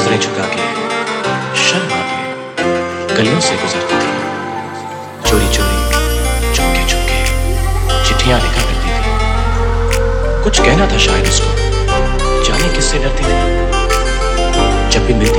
नजरें झुका के शर्मा के गलियों से गुजरती थी। चोरी चोरी चुपके चुपके चिट्ठियां लिखा करती थी। कुछ कहना था शायद उसको, जाने किससे डरती थी। जब भी मिलती